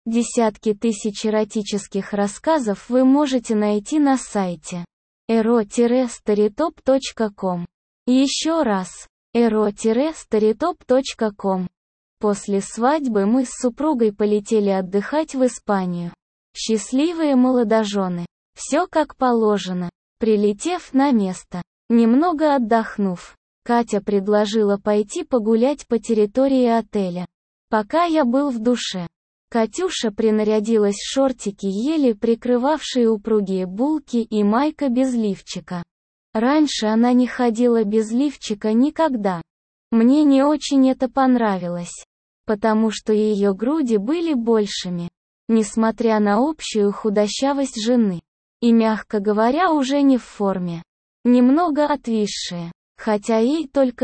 Десятки тысяч эротических рассказов вы можете найти на сайте ero-storytop.com. Еще раз, ero-storytop.com. После свадьбы мы с супругой полетели отдыхать в Испанию. Счастливые молодожены. Все как положено. Прилетев на место, немного отдохнув, Катя предложила пойти погулять по территории отеля. Пока я был в душе, Катюша принарядилась в шортики, еле прикрывавшие упругие булки, и майка без лифчика. Раньше она не ходила без лифчика никогда. Мне не очень это понравилось, потому что ее груди были большими, несмотря на общую худощавость жены, и, мягко говоря, уже не в форме. Немного отвисшие, хотя ей только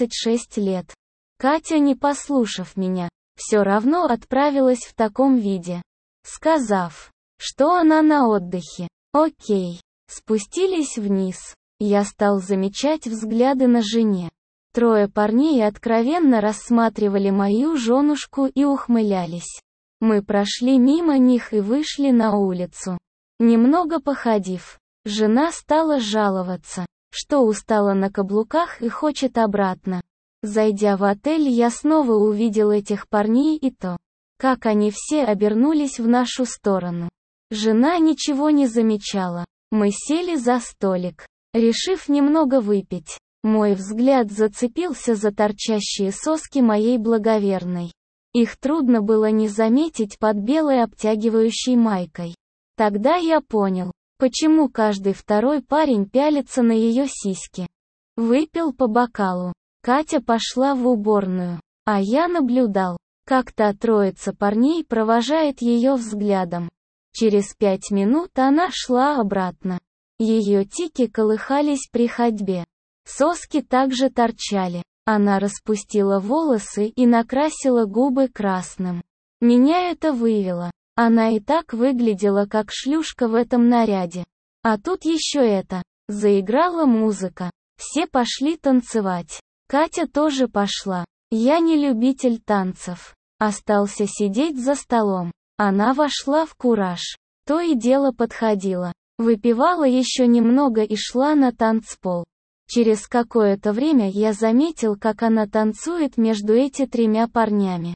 26 лет. Катя, не послушав меня, все равно отправилась в таком виде, сказав, что она на отдыхе. Окей. Спустились вниз. Я стал замечать взгляды на жене. Трое парней откровенно рассматривали мою женушку и ухмылялись. Мы прошли мимо них и вышли на улицу. Немного походив, жена стала жаловаться, что устала на каблуках и хочет обратно. Зайдя в отель, я снова увидел этих парней и то, как они все обернулись в нашу сторону. Жена ничего не замечала. Мы сели за столик, решив немного выпить. Мой взгляд зацепился за торчащие соски моей благоверной. Их трудно было не заметить под белой обтягивающей майкой. Тогда я понял, почему каждый второй парень пялится на ее сиськи. Выпил по бокалу. Катя пошла в уборную, а я наблюдал, как та троица парней провожает ее взглядом. Через 5 минут она шла обратно. Ее тики колыхались при ходьбе. Соски также торчали. Она распустила волосы и накрасила губы красным. Меня это вывело. Она и так выглядела как шлюшка в этом наряде. А тут еще это. Заиграла музыка. Все пошли танцевать. Катя тоже пошла. Я не любитель танцев. Остался сидеть за столом. Она вошла в кураж. То и дело подходила. Выпивала еще немного и шла на танцпол. Через какое-то время я заметил, как она танцует между эти тремя парнями.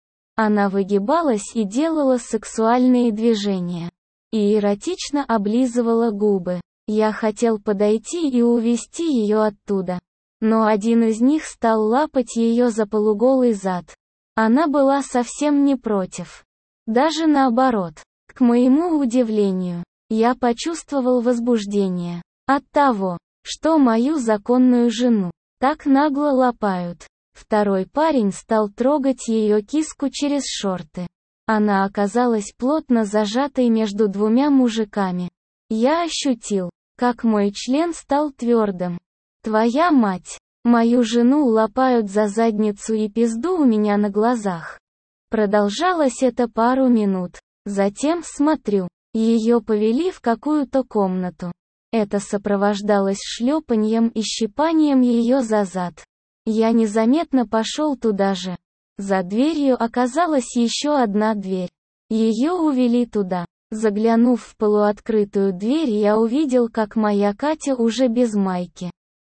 Она выгибалась и делала сексуальные движения. И эротично облизывала губы. Я хотел подойти и увести ее оттуда. Но один из них стал лапать ее за полуголый зад. Она была совсем не против. Даже наоборот. К моему удивлению, я почувствовал возбуждение от того, что мою законную жену так нагло лапают. Второй парень стал трогать ее киску через шорты. Она оказалась плотно зажатой между двумя мужиками. Я ощутил, как мой член стал твердым. Твоя мать, мою жену лапают за задницу и пизду у меня на глазах. Продолжалось это пару минут. Затем смотрю, ее повели в какую-то комнату. Это сопровождалось шлепаньем и щипанием ее за зад. Я незаметно пошел туда же. За дверью оказалась еще одна дверь. Ее увели туда. Заглянув в полуоткрытую дверь, я увидел, как моя Катя уже без майки.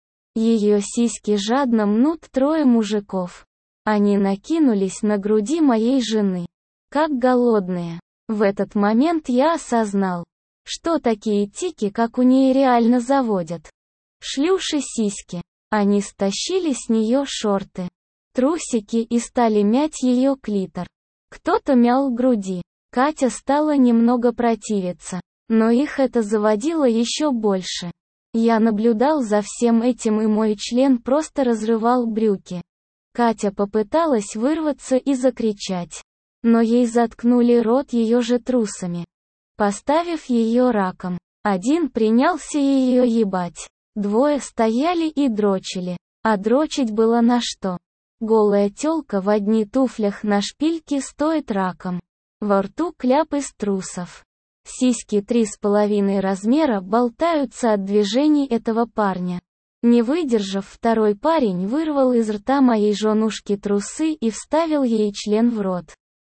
Ее сиськи жадно мнут трое мужиков. Они накинулись на груди моей жены, как голодные. В этот момент я осознал, что такие тики, как у нее, реально заводят. Шлюши сиськи. Они стащили с нее шорты, трусики и стали мять ее клитор. Кто-то мял груди. Катя стала немного противиться, но их это заводило еще больше. Я наблюдал за всем этим, и мой член просто разрывал брюки. Катя попыталась вырваться и закричать, но ей заткнули рот ее же трусами, поставив ее раком. Один принялся ее ебать. Двое стояли и дрочили, а дрочить было на что. Голая тёлка в одни туфлях на шпильке стоит раком. Во рту кляп из трусов. Сиськи 3,5 размера болтаются от движений этого парня. Не выдержав, второй парень вырвал из рта моей женушки трусы и вставил ей член в рот.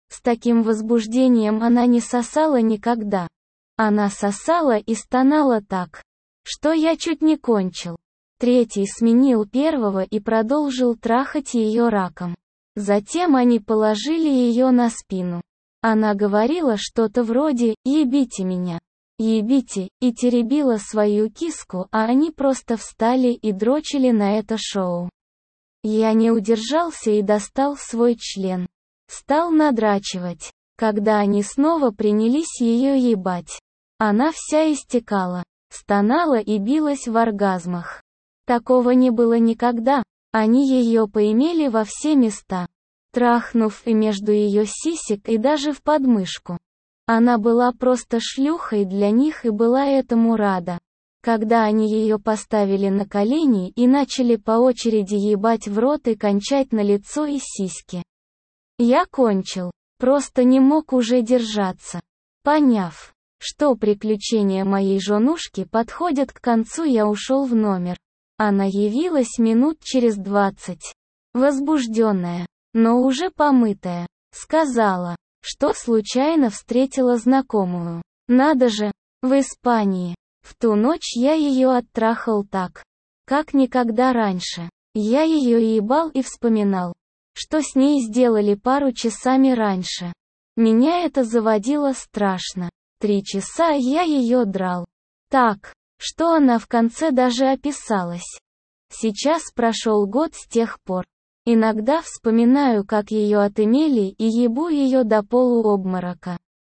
С таким возбуждением она не сосала никогда. Она сосала и стонала так, что я чуть не кончил. Третий сменил первого и продолжил трахать ее раком. Затем они положили ее на спину. Она говорила что-то вроде «ебите меня, ебите», и теребила свою киску, а они просто встали и дрочили на это шоу. Я не удержался и достал свой член. Стал надрачивать. Когда они снова принялись ее ебать, она вся истекала, стонала и билась в оргазмах. Такого не было никогда. Они ее поимели во все места, трахнув и между ее сисек, и даже в подмышку. Она была просто шлюхой для них и была этому рада. Когда они ее поставили на колени и начали по очереди ебать в рот и кончать на лицо и сиськи, я кончил. Просто не мог уже держаться. Поняв, что приключения моей женушки подходят к концу, я ушел в номер. Она явилась минут через 20. Возбужденная, но уже помытая. Сказала, что случайно встретила знакомую. Надо же, в Испании. В ту ночь я ее оттрахал так, как никогда раньше. Я ее ебал и вспоминал, что с ней сделали пару часами раньше. Меня это заводило страшно. 3 часа я ее драл. Так, что она в конце даже описалась. Сейчас прошел год с тех пор. Иногда вспоминаю, как ее отымели, и ебу ее до полуобморока.